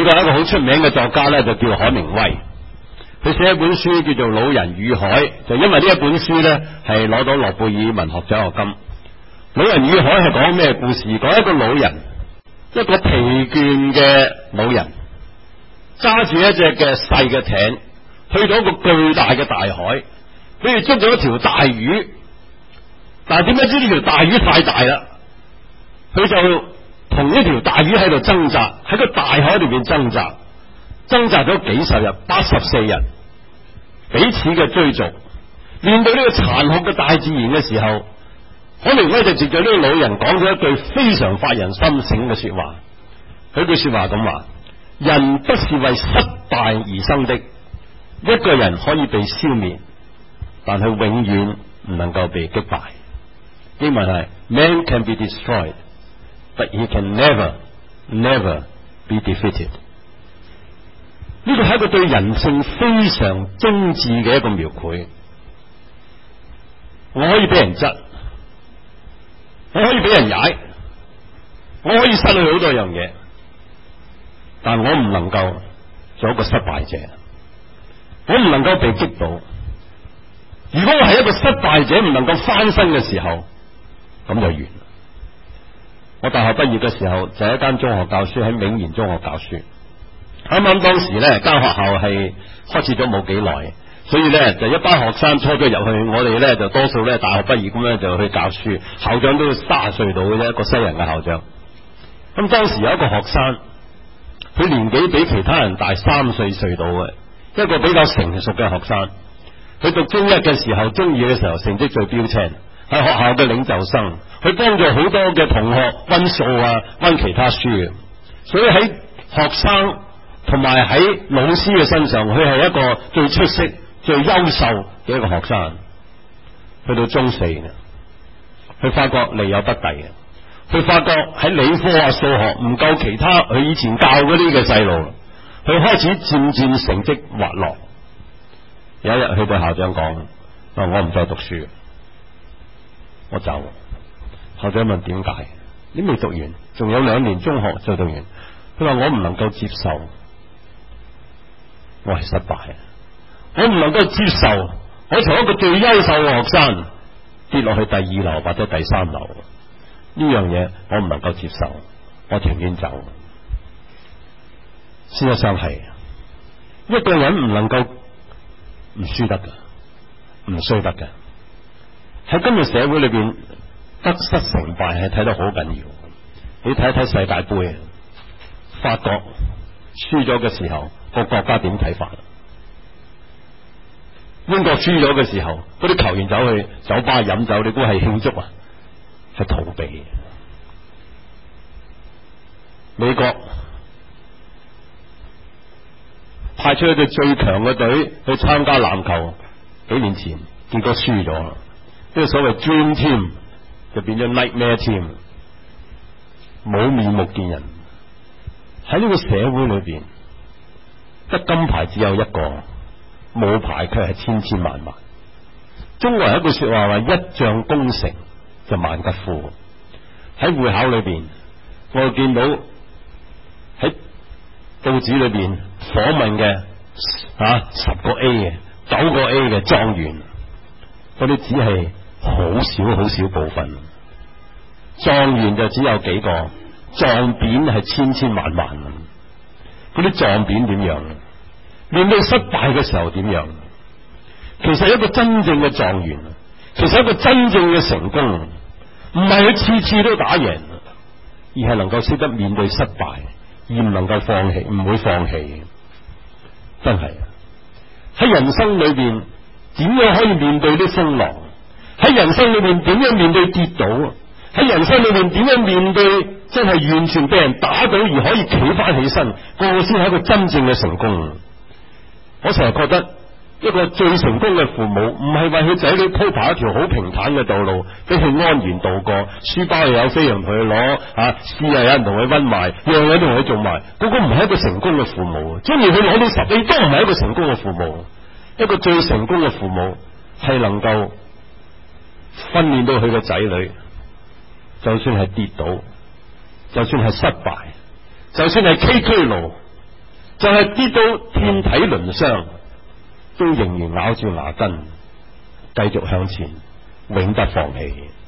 美國有一個好出名嘅作家咧，就叫海明威。佢寫一本書叫做《老人與海》，就因為呢一本書咧係攞到諾貝爾文學獎學金。《老人與海》係講咩故事？講一個老人，一個疲倦嘅老人，揸住一隻嘅細嘅艇，去到一個巨大嘅大海，佢哋捉咗一條大魚，但係點解知呢條大魚太大啦？佢就同呢條大魚喺度掙扎，喺個大海裏邊掙扎咗幾十日，84日，彼此嘅追逐。面對呢個殘酷嘅大自然嘅時候，海明威就藉著呢個老人講咗一句非常發人深省嘅說話。佢句說話咁話：人不是為失敗而生的，一個人可以被消滅，但係永遠唔能夠被擊敗。英文係 Man can be destroyed, but he can never be defeated。呢個係一個對人性非常精緻嘅一個描繪。我可以俾人質，我可以俾人踩，我可以失去好多樣嘢，但我唔能夠做一個失敗者，我唔能夠被擊倒。如果我係一個失敗者，唔能夠翻身嘅時候，咁就完。我大學畢業嘅時候就喺一間中學教書，喺銘賢中學教書。啱啱當時咧間學校係開設咗冇幾耐，所以咧就一班學生初咗入去，我哋咧就多數咧大學畢業咁樣就去教書，校長都30歲到嘅啫，一個西人嘅校長。咁當時有一個學生，佢年紀比其他人大3、4歲到嘅，一個比較成熟嘅學生。佢讀中一嘅時候，中二嘅時候成績最標青，係學校嘅領袖生，佢幫助好多嘅同學溫數啊，溫其他書嘅。所以喺學生同埋喺老師嘅身上，佢係一個最出色、最優秀嘅一個學生。去到中4，佢發覺力有不逮嘅，佢發覺喺理科啊、數學唔夠其他佢以前教嗰啲嘅細路，佢開始漸漸成績滑落。有一日佢對校長講：我唔再讀書，我走。校長問點解？你未讀完，仲有2年中學就讀完。佢話我唔能夠接受，我係失敗，我唔能夠接受我從一個最優秀嘅學生跌落去第2樓或者第3樓，呢樣嘢我唔能夠接受，我情願走。事實上係一個人唔能夠唔輸得嘅，唔衰得嘅。喺今日社會裏邊，得失成敗係睇得好緊要。你睇一睇世界杯，法國輸咗嘅時候，個國家點睇法？英國輸咗嘅時候，嗰啲球員走去酒吧飲酒，你估係慶祝啊？係逃避。美國派出一隊最強嘅隊去參加籃球，幾年前結果輸咗，呢個所謂 Dream Team 就變咗 Nightmare Team， 冇面目見人。喺呢個社會裏邊，得金牌只有一個，冇牌卻係千千萬萬。中國人一句說話話：一將功成就萬吉富。喺會考裏邊，我見到喺報紙裏邊訪問嘅10個 A 嘅9個 A 嘅狀元，嗰啲只係好少部分。狀元就只有幾個，狀匾係千千萬萬。嗰啲狀匾點樣？面對失敗嘅時候點樣？其實一個真正嘅狀元，其實一個真正嘅成功，唔係佢次次都打贏，而係能夠識得面對失敗，而唔能夠放棄，唔會放棄。真係喺人生裏邊，點樣可以面對啲風浪？喺人生裏邊點樣面對跌倒？喺人生裏邊點樣面對真係完全俾人打倒而可以企翻起身？個先係一個真正嘅成功。我成日覺得一個最成功嘅父母，唔係為佢仔女鋪排一條好平坦嘅道路，俾佢安然度過，書包又有飛人同佢攞，試又有人同佢溫埋，樣樣都同佢做埋。嗰個唔係一個成功嘅父母，中意佢攞到10A都唔係一個成功嘅父母。一個最成功嘅父母係能夠訓練到佢嘅仔女，就算係跌倒，就算係失敗，就算係崎嶇路， 就係跌到遍體鱗傷，都仍然咬住牙根，繼續向前，永不放棄。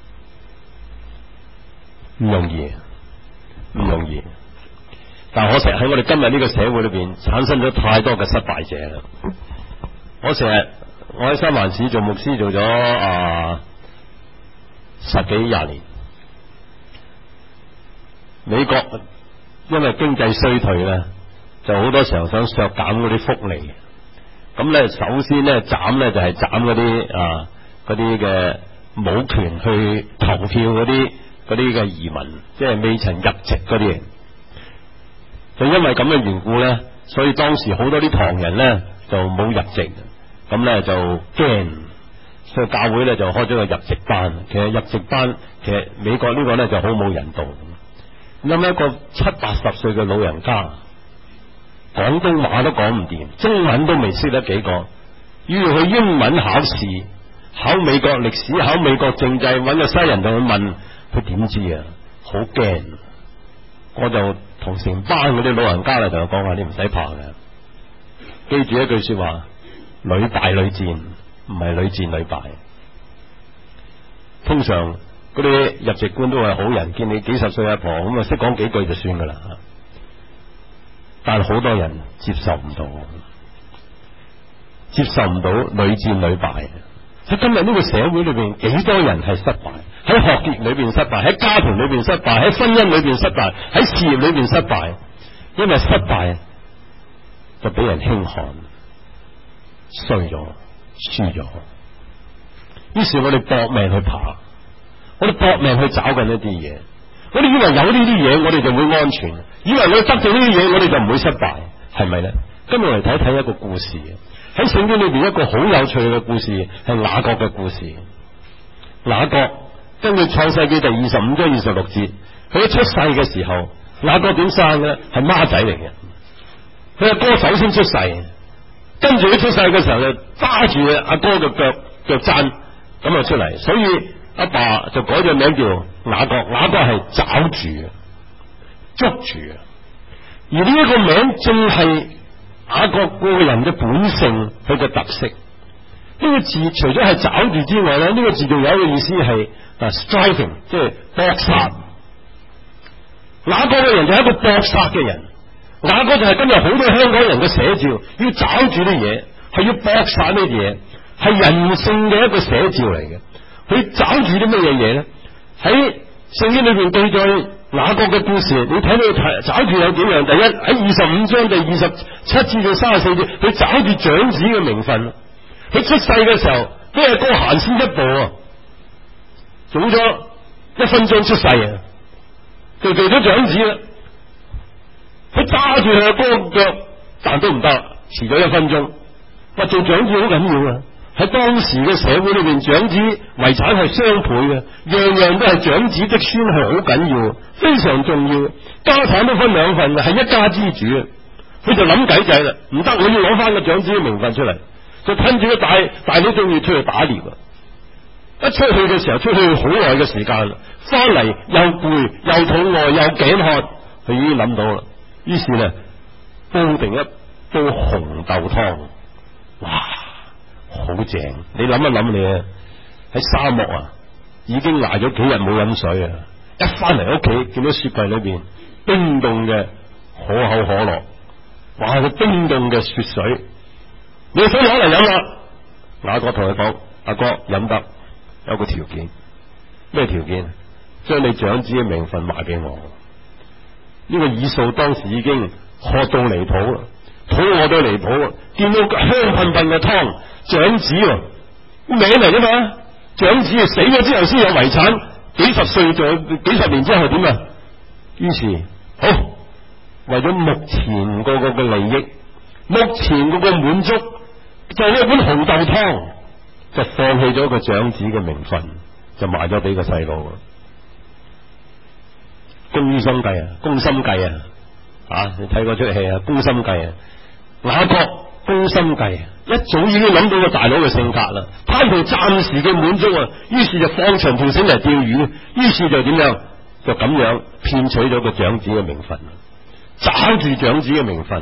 唔容易，唔容易。但可惜喺我哋今日呢個社會裏邊，產生咗太多嘅失敗者啦。我喺三藩市做牧師做咗10幾20年，美國因為經濟衰退咧，就好多時候想削減嗰啲福利。咁咧，首先咧斬咧就係斬嗰啲嘅冇權去投票嗰啲嘅移民，即係未曾入籍嗰啲。就因為咁嘅緣故咧，所以當時好多啲唐人咧就冇入籍，咁咧就驚，所以教會咧就開咗個入籍班。其實入籍班其實美國呢個咧就好冇人道。咁一個70-80歲嘅老人家，廣東話都講唔掂，中文都未識得幾個，要去英文考試，考美國歷史，考美國政制，揾個西人同佢問，佢點知啊？好驚！我就同成班嗰啲老人家嚟同佢講話，你唔使怕嘅，記住一句說話：屢敗屢戰，唔係屢戰屢敗。通常嗰啲入籍官都係好人，見你幾十歲阿婆咁啊，識講幾句就算噶啦。但係好多人接受唔到，屢戰屢敗。喺今日呢個社會裏邊，幾多人係失敗？喺學業裏邊失敗，喺家庭裏邊失敗，喺婚姻裏邊失敗，喺事業裏邊失敗。因為失敗就俾人輕看，衰咗，輸咗。於是我哋搏命去爬，我哋搏命去找緊一啲嘢。我哋以為有呢啲嘢，我哋就會安全；以為我哋得到呢啲嘢，我哋就唔會失敗，係咪咧？今日嚟睇睇一個故事，喺聖經裏邊一個好有趣嘅故事，係雅各嘅故事。雅各根據創世記第25章26節，佢一出世嘅時候，雅各點生嘅？係孖仔嚟嘅。佢阿哥首先出世，跟住佢出世嘅時候就揸住阿哥嘅腳踭咁啊出嚟，所以阿爸就改咗名叫雅各。雅各係抓住、捉住，而呢一個名正係雅各個人嘅本性，佢嘅特色。呢個字除咗係抓住之外咧，呢個字仲有一個意思係striving， 即係搏殺。雅各嘅人就係一個搏殺嘅人，雅各就係今日好多香港人嘅寫照，要抓住啲嘢，係要搏殺呢啲嘢，係人性嘅一個寫照嚟嘅。佢抓住啲乜嘢嘢咧？喺聖經裏邊對咗雅各嘅故事，你睇到抓住有幾樣？第一，喺25章第27至到34節，佢抓住長子嘅名分。佢出世嘅時候，比阿哥行先一步啊，早咗1分鐘出世啊，就做咗長子啦。佢揸住佢阿哥嘅腳，但都唔得，遲咗1分鐘。話做長子好緊要啊！喺當時嘅社會裏邊，長子遺產係雙倍嘅，樣樣都係長子的孫係好緊要，非常重要。家產都分2份，係一家之主。佢就諗計仔啦，唔得，我要攞翻個長子嘅名分出嚟。就趁住個大佬仲要出去打獵啊！一出去嘅時候，出去好耐嘅時間啦，翻嚟又攰又肚餓又頸渴，佢已經諗到啦。於是咧，煲定一煲紅豆湯，哇，好正！你諗一諗你啊，喺沙漠啊，已經挨咗幾日冇飲水啊，一翻嚟屋企見到雪櫃裏邊冰凍嘅可口可樂，哇，個冰凍嘅雪水。你想攞嚟飲啦？雅各同佢講：阿哥飲得，有個條件。咩條件？將你長子嘅名分賣俾我。呢個以掃當時已經渴到離譜啦，肚餓到離譜，見到香噴噴嘅湯，長子名嚟啫嘛。長子死咗之後先有遺產，幾十歲咗，幾十年之後點啊？於是好，為咗目前個嘅利益，目前個滿足。就呢一碗紅豆湯，就放棄咗個長子嘅名分，就賣咗俾個細路。宮心計啊！你睇嗰出戲啊，宮心計啊，雅各宮心計，一早已經諗到個大佬嘅性格啦，貪圖暫時嘅滿足啊，於是就放長條繩嚟釣魚，於是就點樣？就咁樣騙取咗個長子嘅名分，抓住長子嘅名分。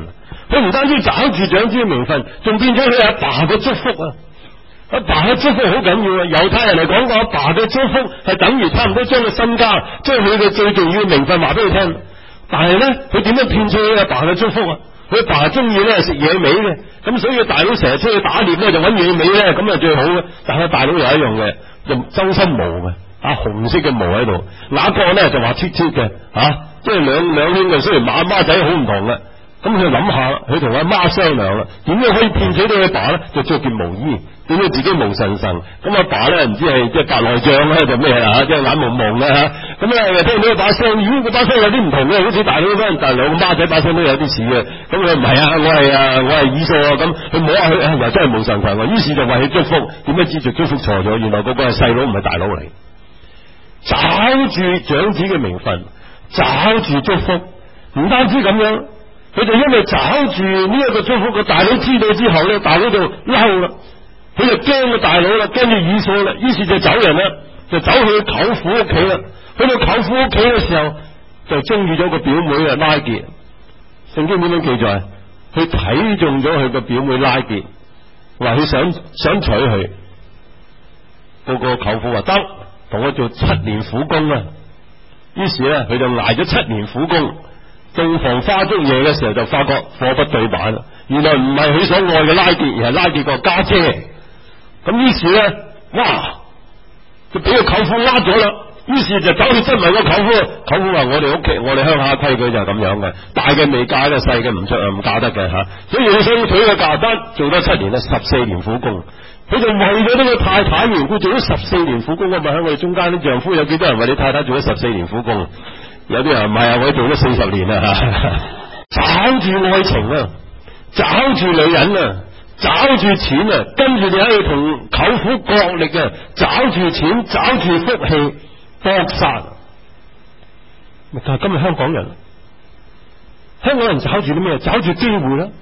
佢唔單止找住長子嘅名分，仲變咗佢阿爸嘅祝福啊！阿爸嘅祝福好緊要啊！猶太人嚟講，阿爸嘅祝福係等於差唔多將個身家、將佢嘅最重要嘅名分話俾佢聽。但係咧，佢點樣騙取佢阿爸嘅祝福啊？佢阿爸中意咧食野味嘅，咁所以大佬成日出去打獵咧就揾野味咧，咁啊最好嘅。但係大佬有一樣嘅，就周身毛嘅，紅色嘅毛喺度。那個咧就話脫脫嘅，即係兩兄弟雖然孖仔好唔同嘅。咁佢諗下，佢同阿媽商量啦，點樣可以騙取到佢爸咧？就着件毛衣，點解自己毛神神？咁阿爸咧唔知係即係白內障咧，就咩即係眼蒙蒙嘅吓。咁咧聽到佢把聲，咦，佢把聲有啲唔同嘅，好似大佬嗰陣，但係兩個孖仔把聲都有啲似嘅。咁佢唔係我係以掃啊。咁佢摸下佢，又真係毛神神喎。於是就為佢祝福，點解知就祝福錯咗？原來嗰個係細佬，唔係大佬嚟。找住長子嘅名分，找住祝福，唔單止咁樣。佢就因為找住呢一個祝福，個大佬知道之後咧，大佬就嬲啦，佢就驚個大佬啦，驚住以掃啦，於是就走人啦，就走去舅父屋企啦。去到舅父屋企嘅時候，就中意咗個表妹啊拉結。聖經點樣記載？佢睇中咗佢個表妹拉結，話佢想娶佢。個舅父話得，同我做7年苦工啊。於是咧，佢就挨咗7年苦工。洞房花燭夜嘅時候就發覺貨不對版啦，原來唔係佢所愛嘅拉結，而係拉結個家姐。咁於是咧，哇，就俾個舅父呃咗啦。於是就走去質問個舅父，舅父話：我哋屋企，我哋鄉下規矩就係咁樣嘅，大嘅未嫁咧，細嘅唔嫁得嘅吓。所以佢想娶個嫁得，做咗7年啦，14年苦工。佢就為咗呢個太太緣故做咗14年苦工。我問喺我哋中間啲丈夫有幾多人為你太太做咗14年苦工？有啲人唔係啊，我做咗40年啦吓，找住愛情啊，找住女人啊，找住錢啊，跟住你喺度同舅父角力啊，找住錢，找住福氣，搏殺。但係今日香港人找住啲咩？找住機會啦，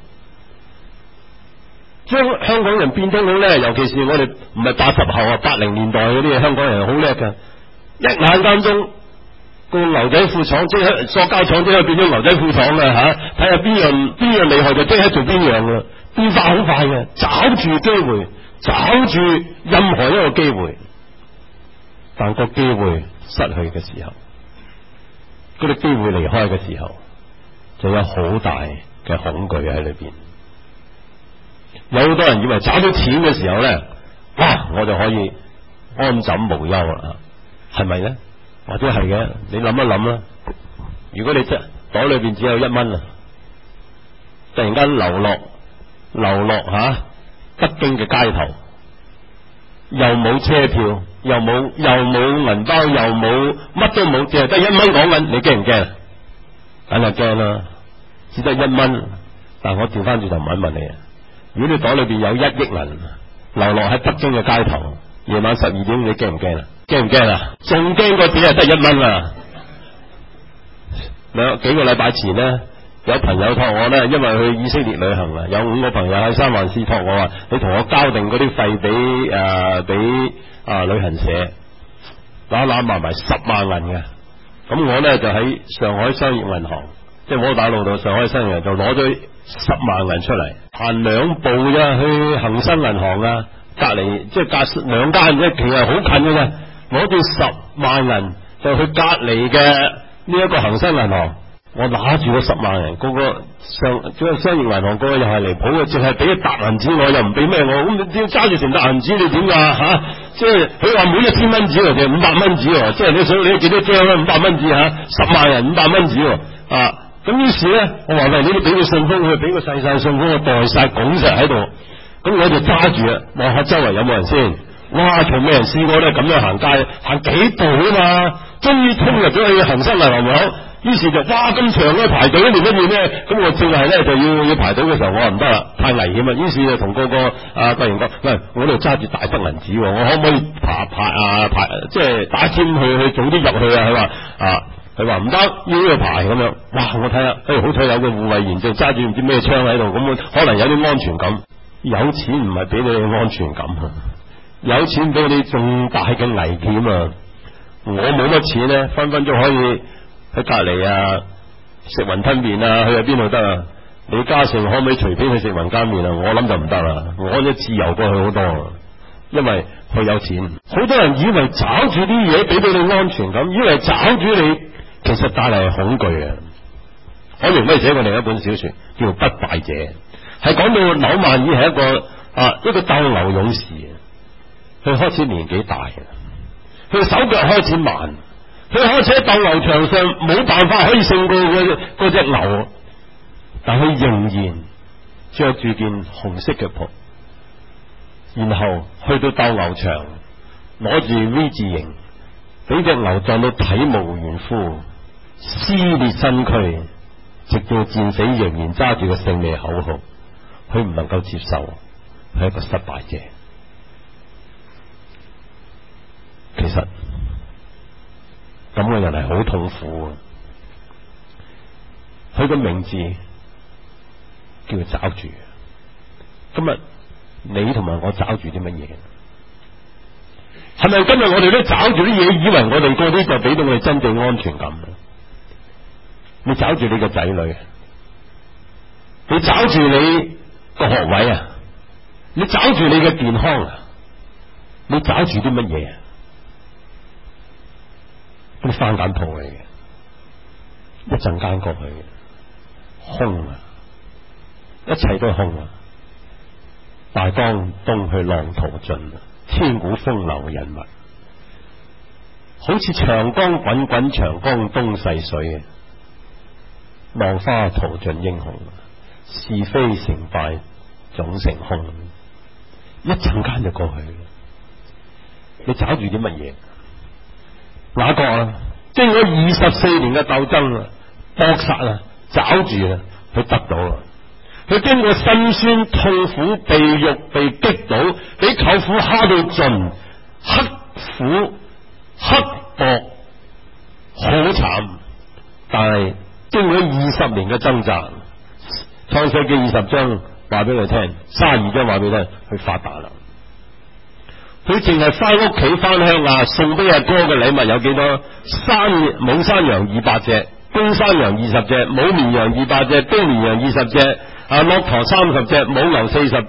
將香港人變得好咧，尤其是我哋唔係80後啊，80年代嗰啲香港人好叻噶，一眼間中。個牛仔褲廠即係塑膠廠，即係變咗牛仔褲廠啦吓！睇下邊樣厲害就即刻做邊樣啦，變化好快嘅。找住機會，找住任何一個機會，但個機會失去嘅時候，嗰啲機會離開嘅時候，就有好大嘅恐懼喺裏邊。有好多人以為找到錢嘅時候咧，哇，我就可以安枕無憂啦，係咪咧？或者係嘅，你諗一諗啦。如果你袋裏邊只有1蚊啊，突然間流落北京嘅街頭，又冇車票，又冇銀包，又冇乜都冇，淨係得1蚊講緊，你驚唔驚？梗係驚啦，只得1蚊。但我調翻轉頭問一問你，如果你袋裏邊有1億銀流落喺北京嘅街頭，夜晚12點，你驚唔驚啊？驚唔驚啊？仲驚過只係得1蚊啊！幾個禮拜前呢，有朋友託我呢，因為去以色列旅行啊，有5個朋友喺三藩市託我話，你同我交定嗰啲費俾旅行社，攬埋10萬銀嘅。咁我呢就喺上海商業銀行，即係窩打老道上海商業銀行就攞咗10萬銀出嚟，行2步啫，去恒生銀行啊，隔籬即係隔2間啫，其實好近嘅啫。攞住10萬銀就去隔籬嘅呢一個恒生銀行，我拿住個10萬銀，嗰個商業銀行嗰個又係離譜嘅，淨係俾一沓銀紙我，又唔俾咩我，咁你要揸住成沓銀紙你點噶吓？即係佢話每1000蚊紙定500蚊紙，即係你想你幾多張啦？500蚊紙吓，10萬銀500蚊紙啊！咁於是咧，我話喂，你都俾個信封佢，俾個細信封我袋晒拱實喺度，咁我就揸住啊，望下周圍有冇人先。哇！從未人試過咧咁樣行街，行幾步啊嘛，終於衝入咗去恒生銀行門口，於是就哇咁長咧排隊，連一面咧，咁我正係咧就要排隊嘅時候，我話唔得啦，太危險啦，於是就同個客人講，喂，我度揸住大筆銀紙，我可唔可以排即係打尖去早啲入去啊？佢話唔得，要呢個排咁樣。哇！我睇下，好彩有個護衛員就揸住唔知咩槍喺度，咁可能有啲安全感。有錢唔係俾你安全感啊！有錢俾你重大嘅危險啊！我冇乜錢咧，分分鐘可以喺隔籬食雲吞麵啊，去邊度得啊？ 李嘉誠可唔可以隨便去食雲吞麵啊？我諗就唔得啦，我就自由過去好多，因為佢有錢。好多人以為找住啲嘢俾到你安全感，以為找住你，其實帶嚟恐懼啊！海明威寫過另一本小說叫做《不敗者》，係講到紐曼爾係一個鬥牛勇士，佢開始年紀大，佢手腳開始慢，佢開始喺鬥牛場上冇辦法可以勝過嗰隻牛，但佢仍然着住件紅色嘅袍，然後去到鬥牛場攞住 V 字形，俾隻牛撞到體無完膚，撕裂身軀，直到戰死仍然揸住個勝利口號。佢唔能夠接受，係一個失敗者。其實咁嘅人係好痛苦啊！佢個名字叫做找住。今日你同埋我找住啲乜嘢？係咪今日我哋都找住啲嘢，以為我哋嗰啲就俾到我哋真正安全感？你找住你個仔女，你找住你個學位啊，你找住你嘅健康啊，你找住啲乜嘢啊？啲翻緊鋪嚟嘅，一陣間過去嘅，空啊，一切都空啊！大江東去浪淘盡，千古風流人物，好似長江滾滾，長江東逝水，浪花淘盡英雄，是非成敗總成空，一陣間就過去。你找住啲乜嘢？雅各啊，經過24年嘅鬥爭啊、搏殺啊、找住啊，佢得到啦。佢經過辛酸痛苦、被辱、被擊倒、俾舅父蝦到盡、刻苦刻薄，好慘。但係經過20年嘅掙扎，創世記20章話俾佢聽，32章話俾佢聽，佢發達啦。佢淨係翻屋企翻鄉下送俾阿哥嘅禮物有幾多？母山羊200隻，公山羊20隻，母綿羊200隻，公綿羊20隻，駱駝30隻，母牛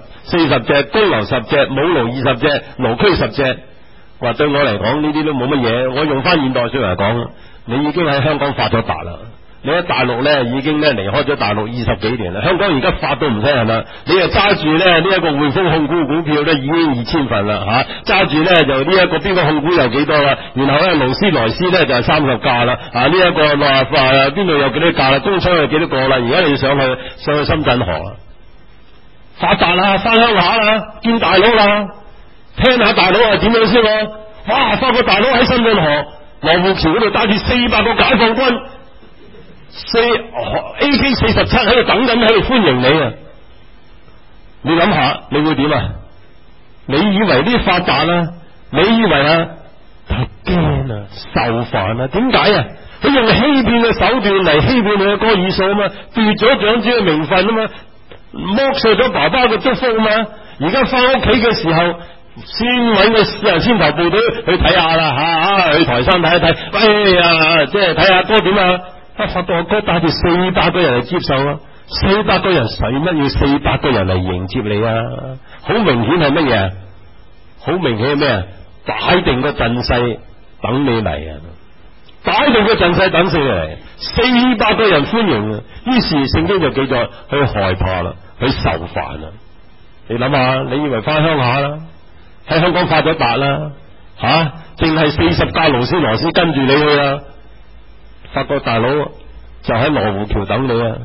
40隻，公牛10隻，母驢20隻，驢駒10隻。話對我嚟講呢啲都冇乜嘢，我用翻現代說嚟講，你已經喺香港發咗達啦。你喺大陸咧已經咧離開咗大陸20幾年啦，香港而家發到唔使人啦，你又揸住咧呢一個匯豐控股股票咧已經2000份啦吓，揸住咧就呢一個邊個控股有幾多啦，然後咧勞斯萊斯咧就係30架啦，呢一個話邊度有幾多架啦，工廠有幾多個啦，而家你要上去深圳河啦，發達啦，翻鄉下啦，見大佬啦，聽下大佬係點樣先喎？哇，發覺大佬喺深圳河羅湖橋嗰度帶住400個解放軍。AK-47喺度等緊，喺度歡迎你啊！你諗下，你會點啊？你以為啲發達啦？你以為啊？但係驚啊，受煩啊！點解啊？佢用欺騙嘅手段嚟欺騙你嘅歌爾數啊嘛，奪咗長子嘅名分啊嘛，剝削咗爸爸嘅祝福啊嘛！而家翻屋企嘅時候，先揾個先頭部隊去睇下啦去台山睇一睇，喂呀，即係睇下哥點啊！發覺阿哥帶住400個人嚟接受啊！400個人使乜要400個人嚟迎接你啊？好明顯係乜嘢？好明顯係咩啊？擺定個陣勢等你嚟啊！擺定個陣勢等你嚟，400個人歡迎啊！於是聖經就記載佢害怕啦，佢受煩啦。你諗下，你以為翻鄉下啦，喺香港發咗達啦，淨係40架勞斯萊斯跟住你去啊！發覺大佬就喺羅湖橋等你啊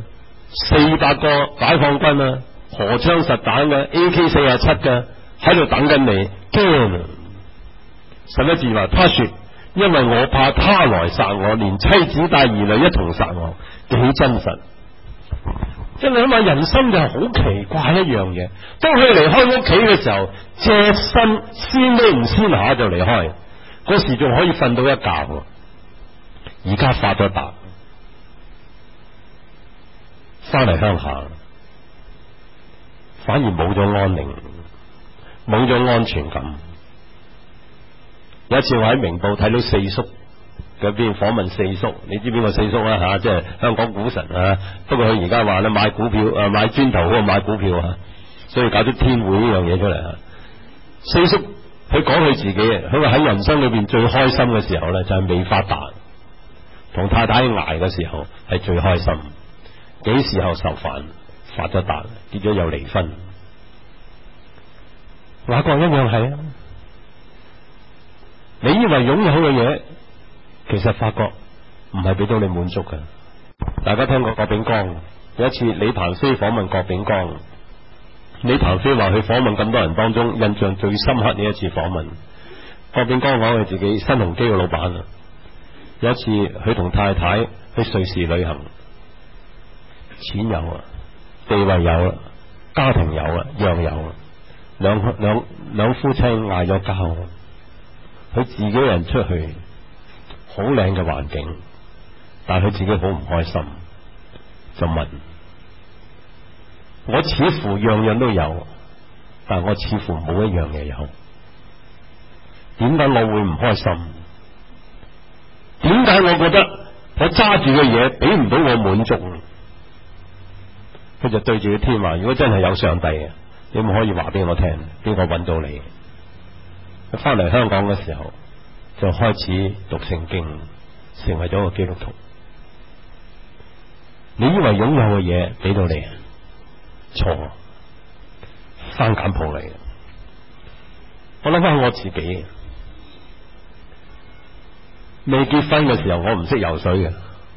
，400個解放軍啊，荷槍實彈嘅 AK-47嘅喺度等緊你，驚！11節話，他說：因為我怕他來殺我，連妻子帶兒女一同殺我，幾真實！即係你諗下，人生就係好奇怪一樣嘢。當佢離開屋企嘅時候，隻身先都唔先下就離開，嗰時仲可以瞓到一覺。而家發咗達，翻嚟鄉下，反而冇咗安寧，冇咗安全感。有一次我喺明報睇到4叔嗰邊訪問四叔，你知邊個四叔啊？即係香港股神啊。不過佢而家話咧買股票買磚頭好過買股票啊，所以搞咗天會呢樣嘢出嚟啊。四叔佢講佢自己，佢話喺人生裏邊最開心嘅時候咧就係未發達，同太太捱嘅時候係最開心。幾時候受煩發咗達，結咗又離婚。雅各一樣係啊，你以為擁有嘅嘢，其實發覺唔係俾到你滿足嘅。大家聽過郭炳江有一次李鵬飛訪問郭炳江，李鵬飛話佢訪問咁多人當中，印象最深刻呢一次訪問。郭炳江講佢自己新鴻基嘅老闆啊，有一次佢同太太去瑞士旅行，錢有啊，地位有啦，家庭有啦，樣有啦，兩夫妻嗌咗交，佢自己人出去，好靚嘅環境，但係佢自己好唔開心，就問：我似乎樣樣都有，但我似乎冇一樣嘢有，點解我會唔開心？點解我覺得我揸住嘅嘢俾唔到我滿足？佢就對住個天話：如果真係有上帝嘅，你唔可以話俾我聽，邊個揾到你？佢翻嚟香港嘅時候，就開始讀聖經，成為咗個基督徒。你以為擁有嘅嘢俾到你？錯，翻簡譜嚟嘅。我諗翻我自己，未結婚嘅時候，我唔識游水嘅，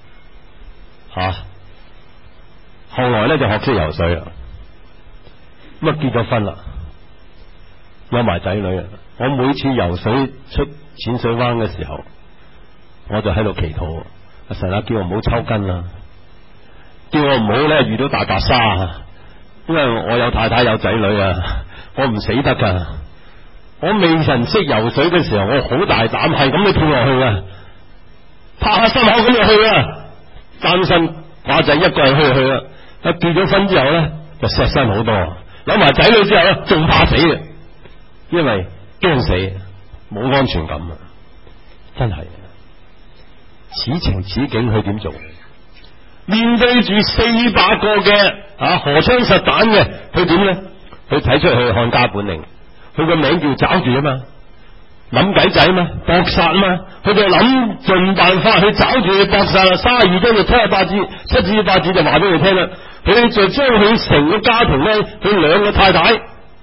後來咧就學識游水啦。咁啊結咗婚啦，有埋仔女啦。我每次游水出淺水灣嘅時候，我就喺度祈禱：神啊，叫我唔好抽筋啊，叫我唔好咧遇到大白鯊，因為我有太太有仔女啊，我唔死得噶。我未曾識游水嘅時候，我好大膽，係咁你跳落去啊，拍下心口咁就去啊，單身寡仔一個人去啊。結咗婚之後咧，就錫身好多，有埋仔女之後咧，仲怕死嘅，因為驚死，冇安全感啊！真係，此情此景佢點做？面對住400個嘅荷槍實彈嘅，佢點咧？佢睇出去漢家本領，佢個名叫抓住啊嘛，諗計仔嘛，搏殺啊嘛，佢就諗盡辦法去抓住佢搏殺啦。32章就7至8節就話俾佢聽啦。佢就將佢成個家庭咧，佢2個太太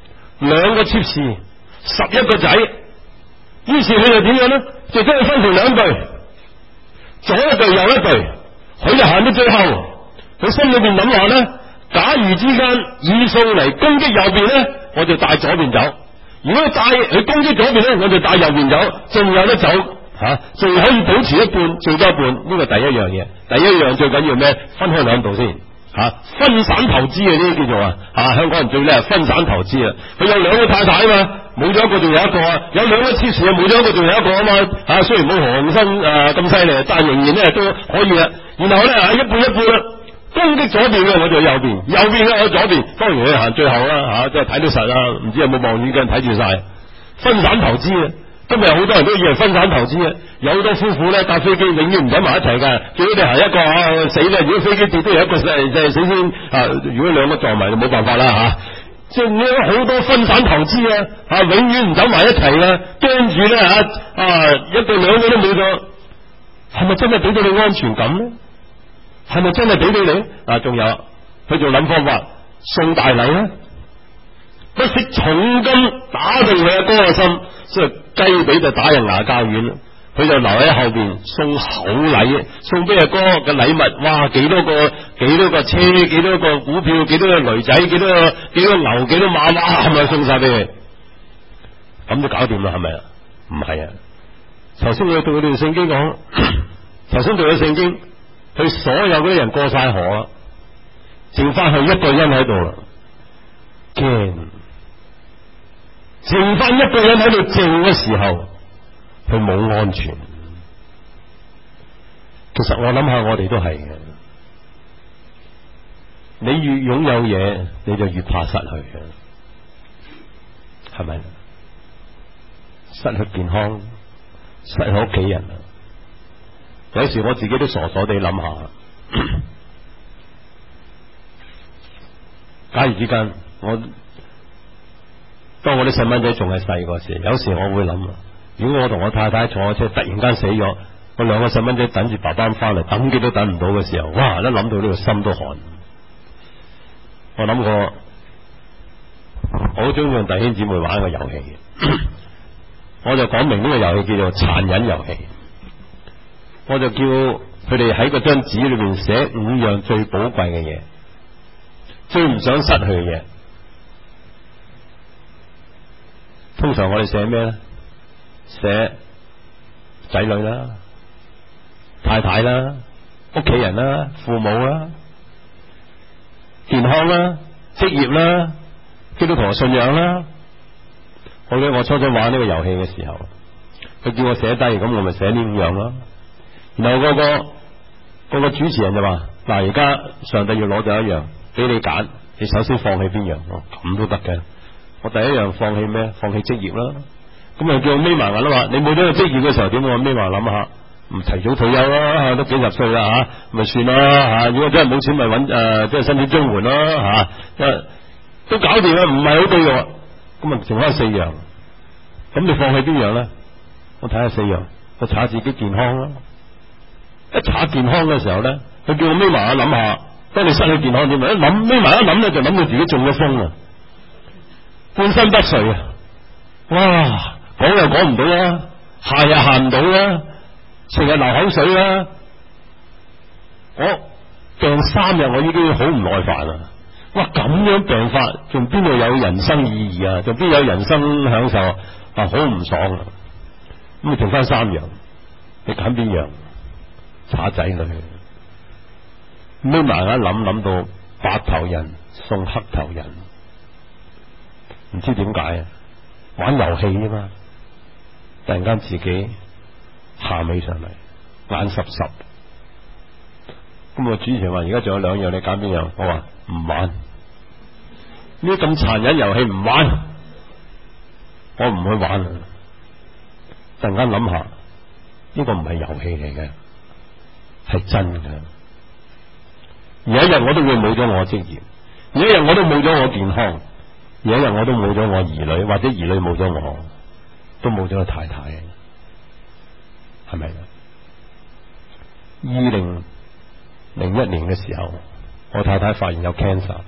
，2個妾侍，11個仔。於是佢就點樣咧？就將佢分成2隊，左一隊右一隊。佢就行到最後，佢心裏邊諗話咧：假如之間以掃嚟攻擊右邊咧，我就帶左邊走；如果帶佢攻擊左邊咧，我就帶右邊走，仲有得走仲可以保持一半，最多一半。呢個第一樣嘢，第一樣最緊要咩？分開2度先。分散投資嘅呢啲叫做香港人最叻分散投資啊！佢有2個太太啊嘛，冇咗一個仲有一個啊，有2個妾侍啊，冇咗一個仲有一個啊嘛。雖然冇何鴻燊咁犀利，但係仍然咧都可以啊。然後咧一半一半啦，攻擊左邊嘅我就右邊，右邊嘅我左邊。當然佢行最後啦，即係睇到實啦，唔知有冇望遠鏡睇住晒。分散投資啊！今日好多人都以為分散投資啊，有好多夫婦咧搭飛機永遠唔使埋一齊噶，最好你行一個死啦！如果飛機跌都有一個死先如果2個撞埋就冇辦法啦即係好多分散投資永遠唔走埋一齊啊，驚住咧一個2個都冇咗，係咪真係俾到你安全感咧？係咪真係俾到你？仲有佢仲諗方法送大禮咧，不惜重金打動佢阿哥嘅心，所以雞髀就打入牙膠軟啦。佢就留喺後邊送厚禮，送俾阿哥嘅禮物，哇！幾多個車，幾多個股票，幾多個驢仔，幾多牛，幾多馬，哇！係咪送晒俾佢？咁就搞掂啦，係咪啊？唔係啊！頭先我讀嗰段聖經講，頭先讀咗聖經，佢所有嗰啲人過晒河啦，剩翻佢一個人喺度啦，驚。剩翻一個人喺度靜嘅時候，佢冇安全。其實我諗下，我哋都係嘅。你越擁有嘢，你就越怕失去嘅，係咪？失去健康，失去屋企人， 有時我自己都傻傻地諗下，假如之間當我啲細蚊仔仲係細個時，有時我會諗，如果我同我太太坐車突然間死咗，我兩個細蚊仔等住爸爸翻嚟，等極都等唔到嘅時候，哇！一諗到呢個心都寒。我諗過，我好中意用弟兄姊妹玩一個遊戲，我就講明呢個遊戲叫做殘忍遊戲。我就叫佢哋喺嗰張紙裏邊寫5樣最寶貴嘅嘢，最唔想失去嘅嘢。通常我哋寫咩咧？寫仔女啦、太太啦、屋企人啦、父母啦、健康啦、職業啦、基督徒信仰啦。好嘅，我初初玩呢個遊戲嘅時候，佢叫我寫低，咁我咪寫呢5樣咯。然後嗰個主持人就話：嗱，而家上帝要攞咗一樣俾你揀，你首先放棄邊樣？咁都得嘅。我第一樣放棄咩？放棄職業啦。咁啊叫我眯埋眼啦嘛。你冇咗個職業嘅時候點？我眯埋諗下，唔提早退休啦，都幾十歲啦吓，咪算啦吓。如果真係冇錢咪搵即係申請綜援啦吓，都搞掂啦，唔係好對嘅。咁啊剩翻4樣，咁你放棄邊樣咧？我睇下4樣，我查下自己健康啦。一查健康嘅時候咧，佢叫我眯埋眼諗下，當你失去健康點？一諗眯埋一諗咧，就諗到自己中咗風啊，半身不遂啊！哇，講又講唔到啦，行又行唔到啦，成日流口水啦。我病3日，我已經好唔耐煩啦。哇，咁樣病法，仲邊度有人生意義啊？仲邊有人生享受啊？好唔爽啊！咁你剩翻3樣，你揀邊樣？查仔女，眯埋眼諗到白頭人送黑頭人，唔知點解啊？玩遊戲啫嘛，突然間自己喊起上嚟，眼濕濕。咁我主持人話：而家仲有2樣，你揀邊樣？我話唔玩，呢啲咁殘忍遊戲唔玩，我唔去玩。突然間諗下，呢個唔係遊戲嚟嘅，係真嘅。有一日我都會冇咗我職業，有一日我都冇咗我健康，有一日我都冇咗我兒女，或者兒女冇咗我，都冇咗個太太，係咪？2001年嘅時候，我太太發現有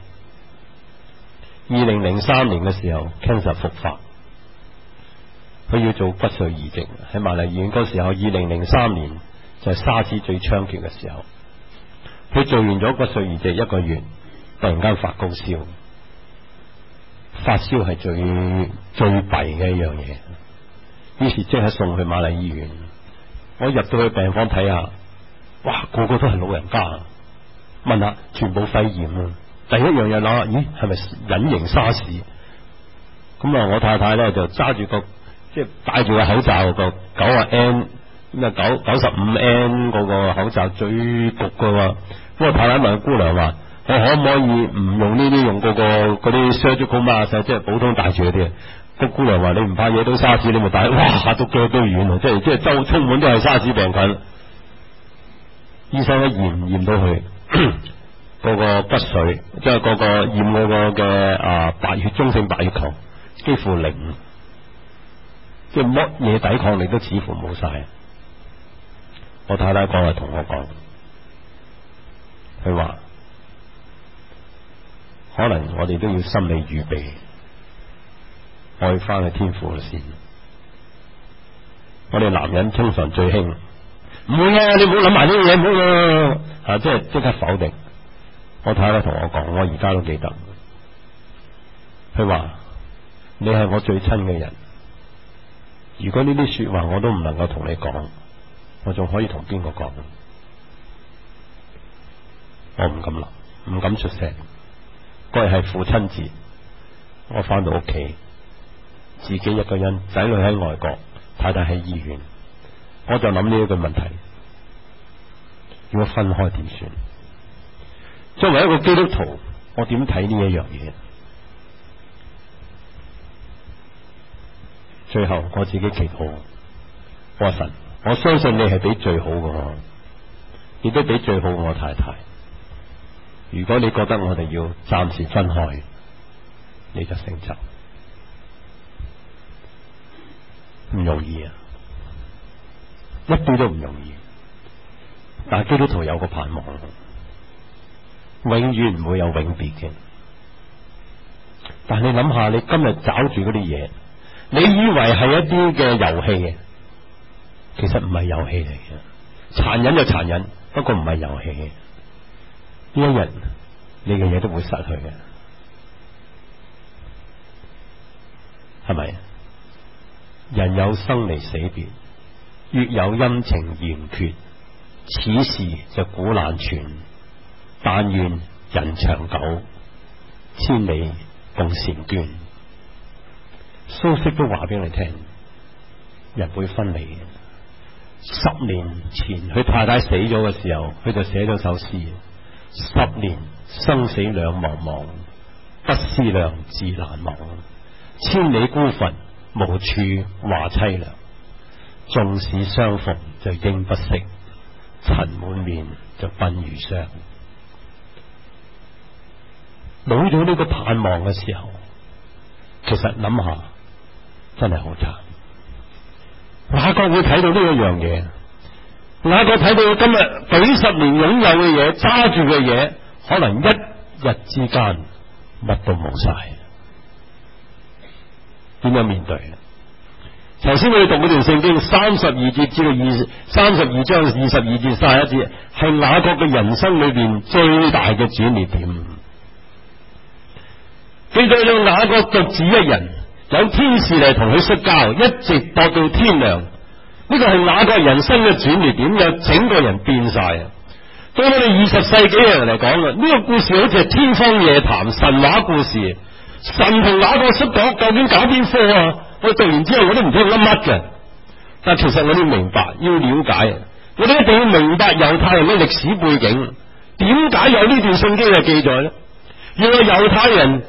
cancer。2003年嘅時候 cancer 復發，佢要做骨髓移植喺瑪麗醫院。嗰時候2003年就係沙士最猖獗嘅時候，佢做完咗骨髓移植1個月，突然間發高燒，發燒係最弊嘅一樣嘢，於是即刻送去瑪麗醫院。我入到去病房睇下，哇，個個都係老人家，問下全部肺炎啊！第一樣嘢諗下，咦，係咪隱形沙士？咁啊，我太太咧就揸住個即係戴住個口罩個90N 咁啊95N 嗰個口罩最焗噶喎。咁我太太問姑娘話：我可唔可以唔用呢啲，用嗰啲 surgical mask，即係普通戴住嗰啲？個姑娘話：你唔怕惹到沙士，你咪戴。哇，嚇到腳都軟啊！即係周充滿都係沙士病菌。醫生一驗到佢嗰個骨髓，即係嗰個驗嗰個嘅白血中性白血球幾乎0，即係乜嘢抵抗力都似乎冇晒。我太太講係同我講，佢話可能我哋都要心理預備，我要翻去天父先。我哋男人通常最興唔會啊！你唔好諗埋呢啲嘢，唔好即係即刻否定。我太太同我講，我而家都記得。佢話：你係我最親嘅人，如果呢啲說話我都唔能夠同你講，我仲可以同邊個講？我唔敢諗，唔敢出聲。嗰日係父親節，我翻到屋企，自己一個人，仔女喺外國，太太喺醫院。我就諗呢一個問題，如果分開點算？作為一個基督徒，我點睇呢一樣嘢？最後我自己祈禱，我話神，我相信你係俾最好嘅我， 亦都俾最好我太太。如果你覺得我哋要暫時分開，你就成就，唔容易啊，一啲都唔容易。但係基督徒有個盼望，永遠唔會有永別嘅。但係你諗下，你今日找住嗰啲嘢，你以為係一啲嘅遊戲，其實唔係遊戲嚟嘅。殘忍就殘忍，不過唔係遊戲嘅。呢一日你嘅嘢都會失去嘅，係咪？人有生離死別，月有陰晴圓缺，此事就古難全。但願人長久，千里共嬋娟。蘇軾都話俾你聽，人會分離嘅。10年前佢太太死咗嘅時候，佢就寫咗首詩：10年生死兩茫茫，不思量，自難忘。千里孤墳，無處話凄涼。縱使相逢就應不識，塵滿面就鬢如霜。冇咗呢個盼望嘅時候，其實諗下真係好慘。雅各會睇到呢一樣嘢，雅各睇到今日幾十年擁有嘅嘢，揸住嘅嘢，可能一日之間乜都冇晒，點樣面對？頭先我哋讀嗰段聖經32節至到32章22至31節，係雅各嘅人生裏邊最大嘅轉捩點。記載咗雅各獨自一人，有天使嚟同佢摔跤，一直搏到天亮。呢個係雅各人生嘅轉捩點，有整個人變晒啊！對我哋20世紀嘅人嚟講啊，呢個故事好似係天方夜譚神話故事。神同雅各摔角，究竟搞邊科啊？我讀完之後我都唔知佢噏乜嘅。但其實我哋明白，要了解，我哋一定要明白猶太人嘅歷史背景，點解有呢段聖經嘅記載呢？原來猶太人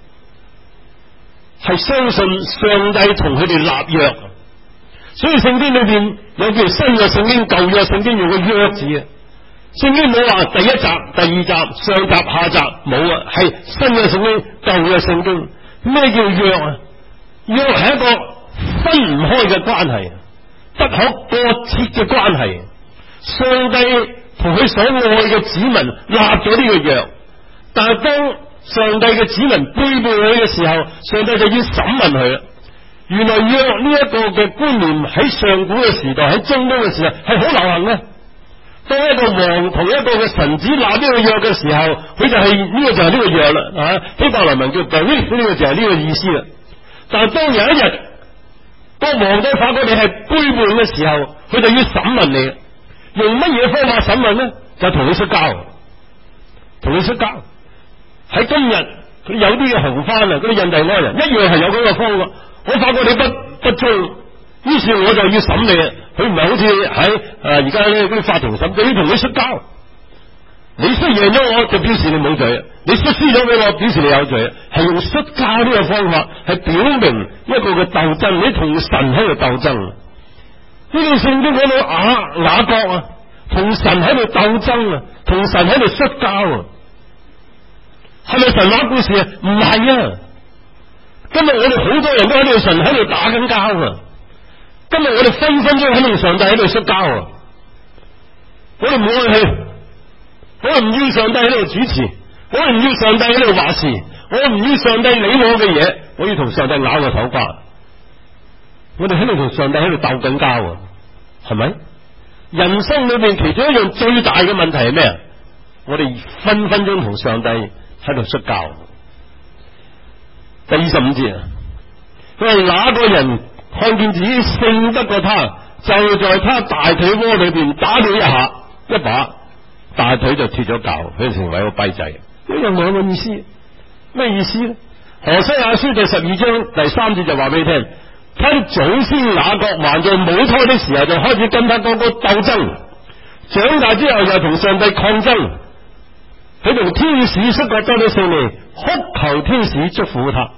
係相信上帝同佢哋立約，所以聖經裏邊有叫新約聖經、舊約聖經用個約字啊。聖經冇話第一集、第二集、上集、下集，冇啊，係新約聖經、舊約聖經。咩叫約啊？約係一個分唔開嘅關係，不可割切嘅關係。上帝同佢所愛嘅子民立咗呢個約，但係當上帝嘅子民背叛佢嘅時候，上帝就要審問佢啦。原來約呢一個嘅觀念喺上古嘅時代，喺中東嘅時候係好流行嘅。當一個王同一個嘅臣子立呢個約嘅時候，佢就係呢個就係呢個約啦。希伯來文叫 brit， 呢個就係呢個意思啦。但係當有一日，當皇帝發覺你係背叛嘅時候，佢就要審問你。用乜嘢方法審問呢？就同你摔跤，同你摔跤。喺今日佢有啲嘅紅番啊，嗰啲印第安人一樣係有嗰個方法。我發覺你不忠，於是我就要審你。佢唔係好似喺而家呢啲法庭審，就要同你摔跤。你雖贏咗我，就表示你冇罪；你摔輸咗俾我，表示你有罪。係用摔跤呢個方法，係表明一個嘅鬥爭，你同神喺度鬥爭。呢段聖經講到雅各啊，同神喺度鬥爭啊，同神喺度摔跤啊。係咪神話故事啊？唔係啊！今日我哋好多人都喺度神喺度打緊交啊！今日我哋分分鐘喺度上帝喺度摔跤啊！我哋唔愛去，我哋唔要上帝喺度主持，我哋唔要上帝喺度話事，我唔要上帝理我嘅嘢，我要同上帝咬個頭瓜。我哋喺度同上帝喺度鬥緊交啊！係咪？人生裏邊其中一樣最大嘅問題係咩啊？我哋分分鐘同上帝喺度摔跤。第25節啊，佢話那個人看見自己勝得過他，就在他大腿窩裏邊打了一把，大腿就脫咗臼，佢就成為一個跛仔。呢有兩個意思，咩意思呢？何西阿書第12章第3節就話俾你聽，他的祖先雅各還在母胎的時候就開始跟他哥哥鬥爭，長大之後又同上帝抗爭。佢同天使摔角得到勝利，哭求天使祝福他。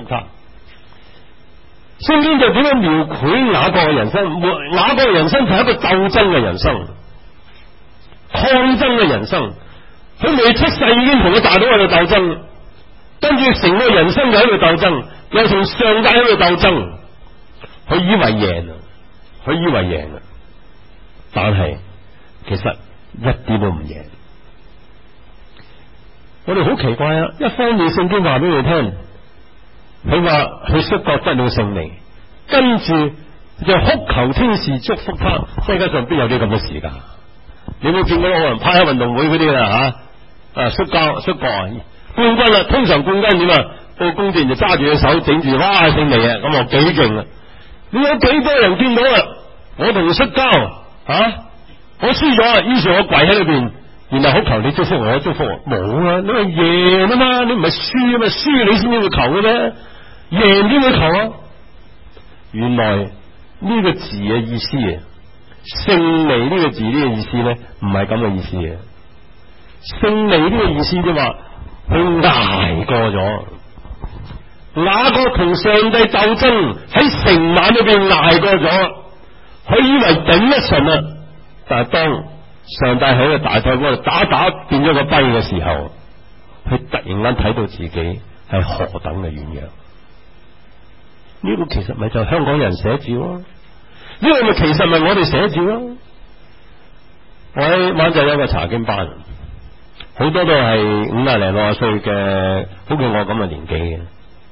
聖經就點樣描繪雅各嘅人生？雅各嘅人生係一個鬥爭嘅人生。 抗爭嘅人生，佢未出世已經同佢大佬喺度鬥爭，跟住成個人生就喺度鬥爭，又同上帝喺度鬥爭，佢以為贏啊，但係其實一啲都唔贏。我哋好奇怪啊！一方面聖經話俾你聽，佢話佢摔角得了勝利，跟住就哭求天使祝福他。世界上邊有啲咁嘅事㗎？你有冇見過有人派下運動會嗰啲啦摔角冠軍啦？通常冠軍點啊？到宮殿就揸住隻手整住，哇勝利啊！咁我幾勁啊！你有幾多人見到啊？我同佢摔跤我輸咗，於是我跪喺裏邊。然後好求你祝福我，祝福我冇啊！你係贏啊嘛，你唔係輸啊嘛，輸你先至會求嘅啫，贏點會求啊？原來呢個字嘅意思啊，勝利呢個字呢個意思咧，唔係咁嘅意思啊。勝利呢個意思即係話佢捱過咗，雅各同上帝鬥爭喺成晚裏邊捱過咗，佢以為頂一順啊，但係當上帝喺個大腿嗰度打變咗個跛嘅時候，佢突然間睇到自己係何等嘅軟弱。呢個其實咪就係香港人寫照咯，呢個咪其實咪我哋寫照咯。我喺灣仔有個查經班，好多都係50零60歲嘅，好似我咁嘅年紀嘅，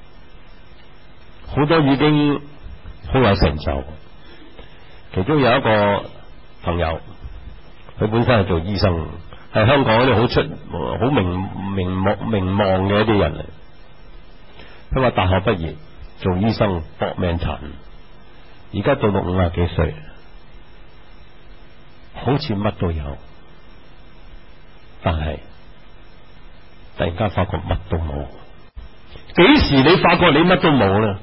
好多已經好有成就。其中有一個朋友，佢本身係做醫生，係香港嗰啲好名望嘅一啲人嚟。佢話大學畢業做醫生搏命殘，而家到到50幾歲，好似乜都有，但係突然間發覺乜都冇。幾時你發覺你乜都冇呢？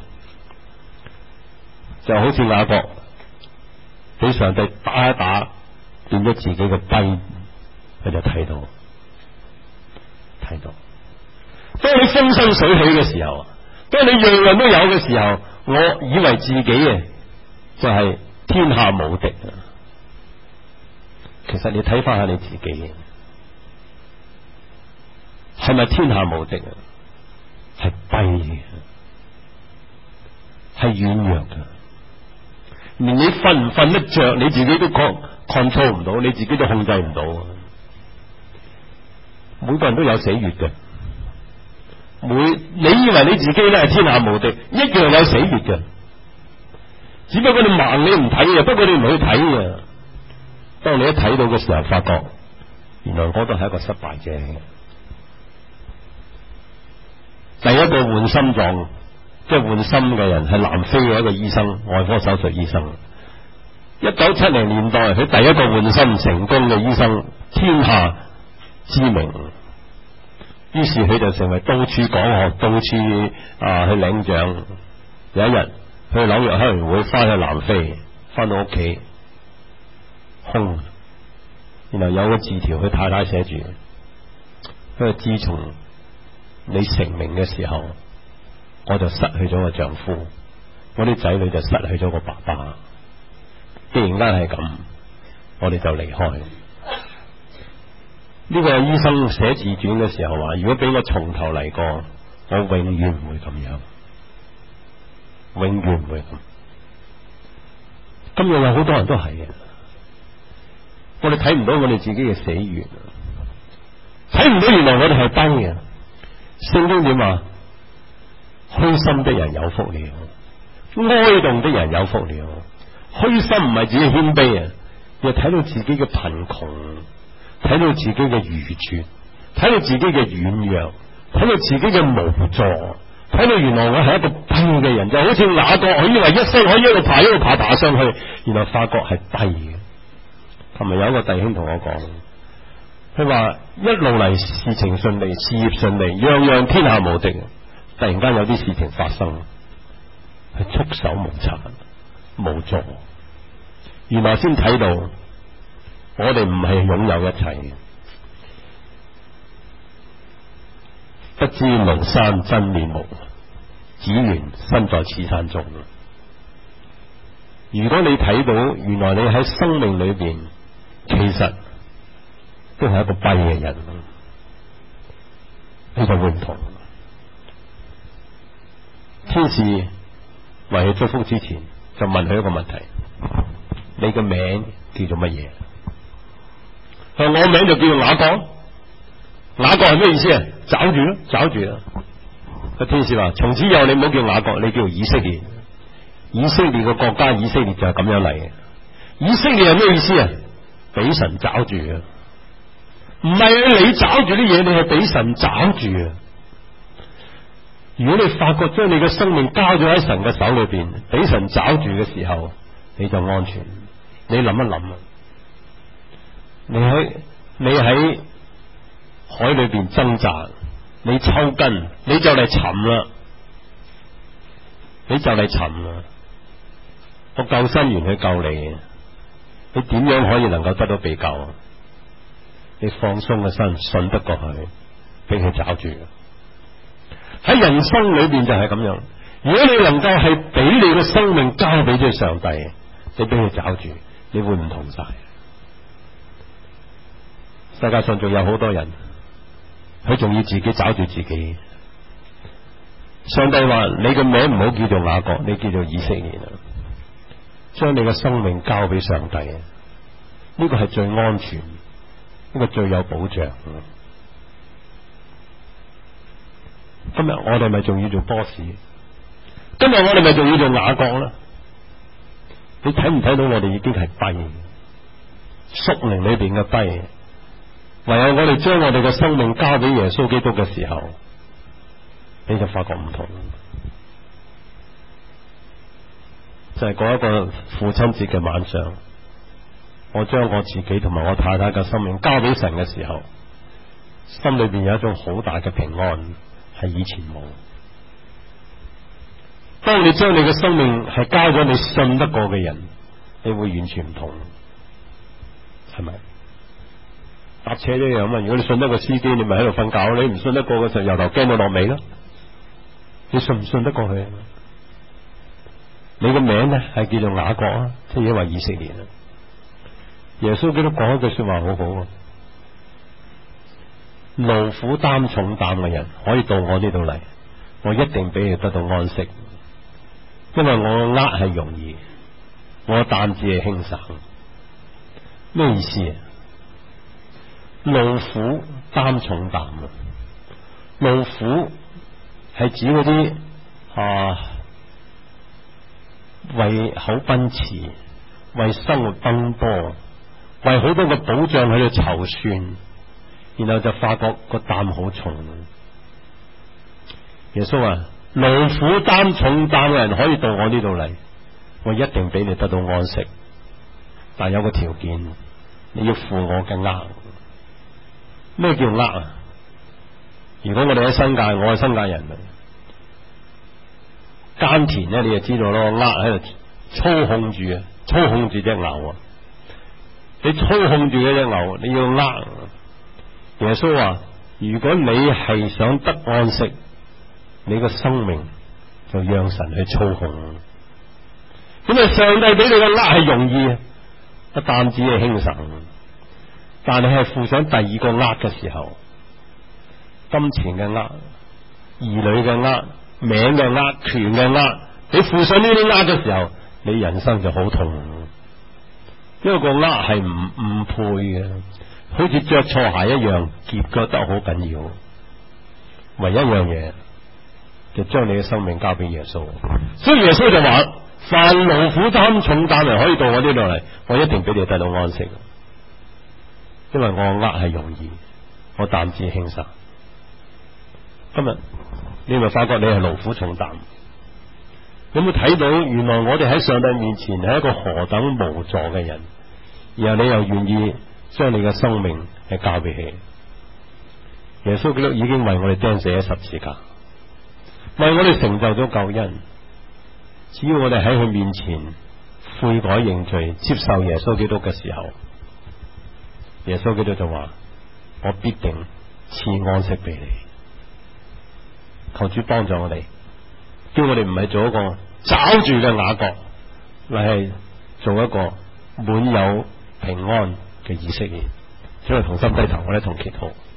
就好似雅各俾上帝打一打，變咗自己嘅跛，佢就睇到。當你風生水起嘅時候，當你樣樣都有嘅時候，我以為自己就係天下無敵啊！其實你睇翻下你自己，係咪天下無敵啊？係跛嘅，係軟弱嘅，連你瞓唔瞓得着，你自己都control唔到，你自己都控制唔到。每個人都有死穴嘅，你以為你自己咧係天下無敵，一樣有死穴嘅，只不過你盲你唔睇嘅，不過你唔去睇嘅。當你一睇到嘅時候，發覺原來我都係一個失敗者。第一個換心臟，即係換心嘅人係南非嘅一個醫生，外科手術醫生。1970年代佢第一個換心成功嘅醫生，天下知名。於是佢就成為到處講學，到處去領獎。有一日去紐約開完會，翻去南非，翻到屋企空，然後有個字條，佢太太寫住：佢話自從你成名嘅時候，我就失去咗個丈夫，我啲仔女就失去咗個爸爸。既然間係咁，我哋就離開。呢個醫生寫自傳嘅時候話：如果俾我從頭嚟過，我永遠唔會咁樣，永遠唔會咁。今日有好多人都係嘅，我哋睇唔到我哋自己嘅死穴，睇唔到原來我哋係跛嘅。聖經點話？虛心的人有福了，哀慟的人有福了。虛心唔係自己謙卑啊，又睇到自己嘅貧窮，睇到自己嘅愚拙，睇到自己嘅軟弱，睇到自己嘅無助，睇到原來我係一個跛嘅人，就好似雅各，我以為一生可以一路爬上去，然後發覺係跛嘅。琴日有一個弟兄同我講，佢話一路嚟事情順利，事業順利，樣樣天下無敵，突然間有啲事情發生，係束手無策，無助。原來先睇到我哋唔係擁有一切嘅，不知廬山真面目，只緣身在此山中。如果你睇到原來你喺生命裏邊，其實都係一個跛嘅人，你就會唔同。天使為佢祝福之前，就問佢一個問題：你嘅名叫做乜嘢？佢話我名就叫做雅各。雅各係咩意思啊？抓住咯，抓住啦。個天使話：從此以後你唔好叫雅各，你叫做以色列。以色列個國家，以色列就係咁樣嚟嘅。以色列係咩意思啊？俾神抓住啊！唔係你抓住啲嘢，你係俾神抓住啊！如果你發覺將你嘅生命交咗喺神嘅手裏邊，俾神抓住嘅時候，你就安全。你諗一諗啊！你喺海裏邊掙扎，你抽筋，你就嚟沉啦，你就嚟沉啦。個救生員去救你，你點樣可以能夠得到被救？你放鬆個身，信得過去，俾佢抓住。喺人生裏邊就係咁樣。如果你能夠係俾你嘅生命交俾咗上帝，你俾佢抓住，你會唔同晒。世界上仲有好多人，佢仲要自己抓住自己。上帝話：你嘅名唔好叫做雅各，你叫做以色列。將你嘅生命交俾上帝，呢個係最安全，呢個最有保障。今日我哋咪仲要做波士？今日我哋咪仲要做雅各啦？你睇唔睇到我哋已經係跛，屬靈裏邊嘅跛？唯有我哋將我哋嘅生命交俾耶穌基督嘅時候，你就發覺唔同。就係嗰一個父親節嘅晚上，我將我自己同埋我太太嘅生命交俾神嘅時候，心裏邊有一種好大嘅平安，係以前冇。當你將你嘅生命係交咗你信得過嘅人，你會完全唔同，係咪？搭車一樣啊！如果你信得過司機，你咪喺度瞓覺；你唔信得過嘅時候，由頭驚到落尾咯。你信唔信得過佢？你嘅名咧係叫做雅各啊，即係因為以色列啊。耶穌基督講一句說話好好啊：勞苦擔重擔嘅人可以到我呢度嚟，我一定俾你得到安息，因為我嘅軛係容易，我嘅擔子係輕省。咩意思啊？勞苦擔重擔啊！勞苦係指嗰啲為口奔馳，為生活奔波，為好多個保障喺度籌算，然後就發覺個擔好重。耶穌話：勞苦擔重擔嘅人可以到我呢度嚟，我一定俾你得到安息，但有個條件，你要負我嘅軛。咩叫軛啊？如果我哋喺新界，我係新界人，耕田咧，你就知道咯，軛喺度操控住啊，操控住隻牛啊！你操控住嗰隻牛，你要軛。耶穌話：如果你係想得安息，你個生命就讓神去操控。咁啊，上帝俾你個軛係容易，個擔子係輕省。但你係負上第二個軛嘅時候，金錢嘅軛、兒女嘅軛、名嘅軛、權嘅軛，你負上呢啲軛嘅時候，你人生就好痛。因為個軛係唔配嘅，好似着錯鞋一樣，結腳得好緊要。唯一一樣嘢就將你嘅生命交俾耶穌。所以耶穌就話：凡勞苦擔重擔人可以到我呢度嚟，我一定俾你得到安息。因為我軛係容易，我擔子輕省。今日你咪發覺你係勞苦重擔，有冇睇到原來我哋喺上帝面前係一個何等無助嘅人，然後你又願意將你嘅生命係交俾佢。耶穌基督已經為我哋釘死喺十字架，為我哋成就咗救恩。只要我哋喺佢面前悔改認罪，接受耶穌基督嘅時候，耶穌基督就話：我必定賜安息俾你。求主幫助我哋，叫我哋唔係做一個抓住嘅雅各，乃係做一個滿有平安嘅以色列。 請我同心低頭，我哋同祈禱。